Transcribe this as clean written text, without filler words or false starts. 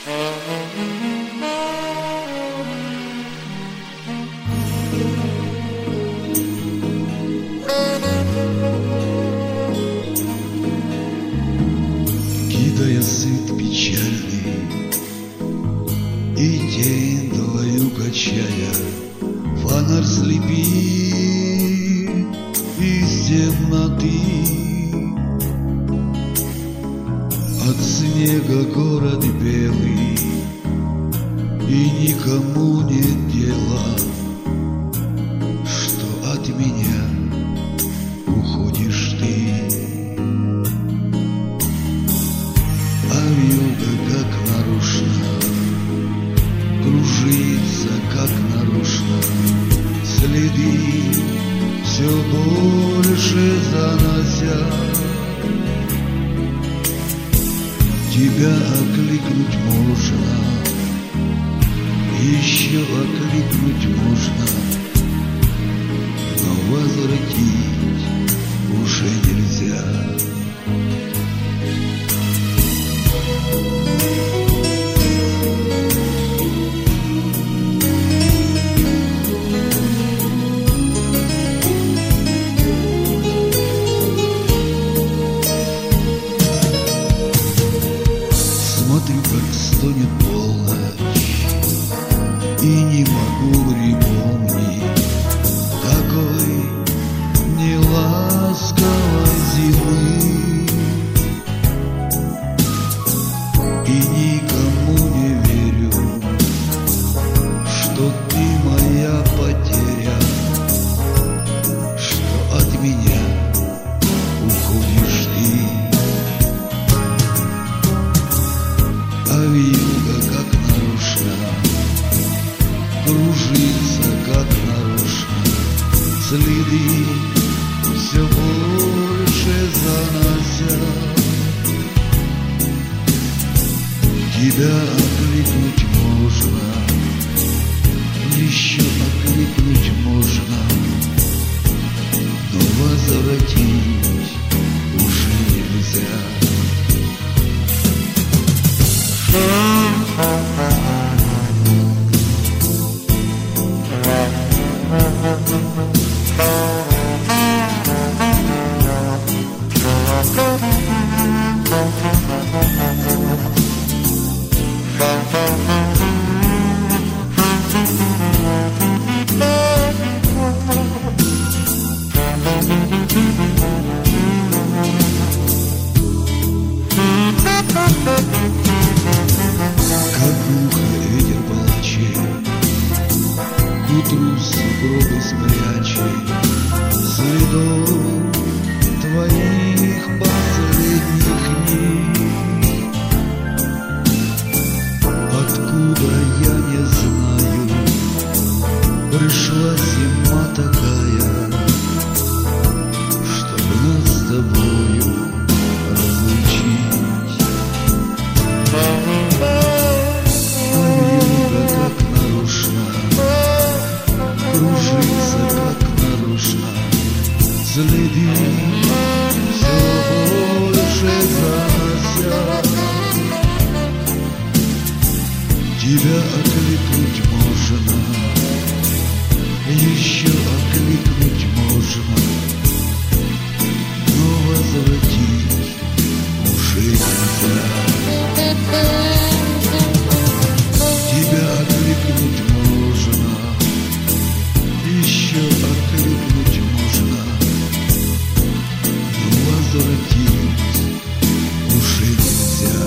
Кидая сыт печальный и тень твою качая, фонарь слепит из темноты. От снега город белый, и никому нет дела, что от меня уходишь ты. А вьюга как нарочно кружится, как нарочно, следы все больше занося. Тебя окликнуть можно, еще окликнуть можно, но возвратить уже нельзя. Смотрю, как стонет полночь, и не могу припомнить такой неласковой зимы. И никому не верю, что ты моя потеря, что от меня уходишь ты. А вьюга как нарочно кружится, как нарочно, следы все больше занося. Тебя окликнуть можно, еще окликнуть можно, но возвратить уже нельзя. Как глухо ветер плачет, к утру сугробы спрячет, следов твоих последних дней. Откуда я не знаю, пришла зима такая, чтобы нас с тобою разлучить. А вьюга как нарочно кружится, как нарочно, следы все больше занося. Тебя окликнуть можно, еще окликнуть можно, но возвратить уже нельзя. Тебя окликнуть можно, еще окликнуть можно, но возвратить уже нельзя.